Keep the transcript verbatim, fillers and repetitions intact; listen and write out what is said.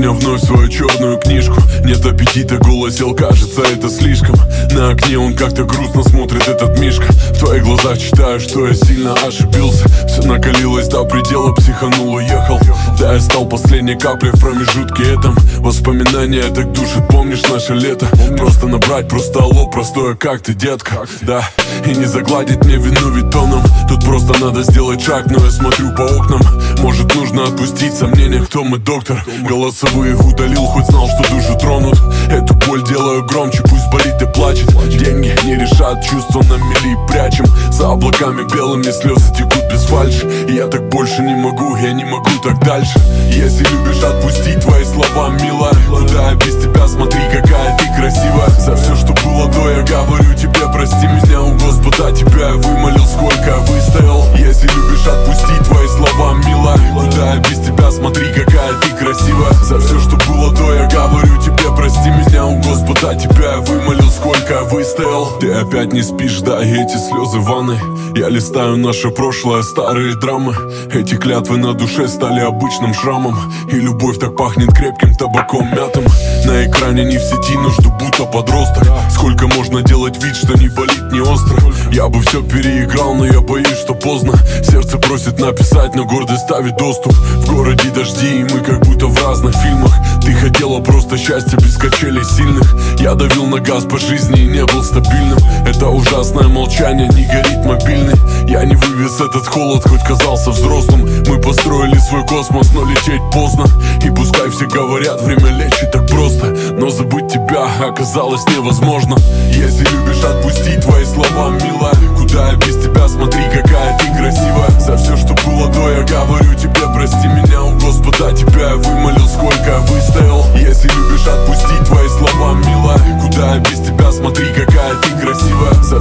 меня вновь в свою черную книжку. Нет аппетита, голос сел, кажется, это слишком. На окне он как-то грустно смотрит, этот Мишка. В твоих глазах читаю, что я сильно ошибился. Все накалилось до предела, психанул, уехал. Да, я стал последней каплей в промежутке этом. Воспоминания так душат, помнишь наше лето? Просто набрать, просто алло, простое, как ты, детка? Да, и не загладить мне вину ведь тоном. Тут просто надо сделать шаг, но я смотрю по окнам. Может, нужно отпустить сомнения, кто мы, доктор? Голосовые удалил, хоть знал, что душу тронут. Эту боль делаю громче, пусть болит и плачет. Деньги не решат, чувства на мели прячем. За облаками белыми слезы текут без фальши. И я так больше не могу, я не могу так дальше. Если любишь, отпусти твои слова, милая. Куда я без тебя, смотри, какая ты красивая. За все, что было до, я говорю тебе, прости меня, у Господа тебя я вымолил, сколько я выстоял. Если любишь, отпусти твои слова, милая. Куда я без тебя, смотри, какая ты красивая. За все, что было до, я говорю тебе, прости меня, у Господа тебя я вымолил, сколько я выстоял. Ты опять не спишь, да, и эти слезы в ванной. Я листаю наше прошлое, старые драмы. Эти клятвы на душе стали обычным шрамом. И любовь так пахнет крепким табаком мятым. На экране не в сети, но жду будто подросток. Сколько можно делать вид, что не болит, не остро. Я бы все переиграл, но я боюсь, что поздно. Сердце просит написать, но гордость ставит доступ. В городе дожди, и мы как будто в разных фильмах. Ты хотела просто счастья без качелей сильных. Я давил на газ по жизни и не был стабильным. Это ужасное молчание, не горит мобильный. Я не вывез этот холод, хоть казался взрослым. Мы построили свой космос, но лететь поздно. И пускай все говорят, время лечит так просто, но забыть тебя оказалось невозможно. Если любишь, отпусти твои слова, милая. Куда я без тебя, смотри, какая ты красивая. За все, что было до, я говорю тебе, прости меня, у Господа тебя я вымолил, сколько я выстоял. Если любишь, отпусти твои слова, милая. Куда я без тебя, смотри, какая ты красивая. За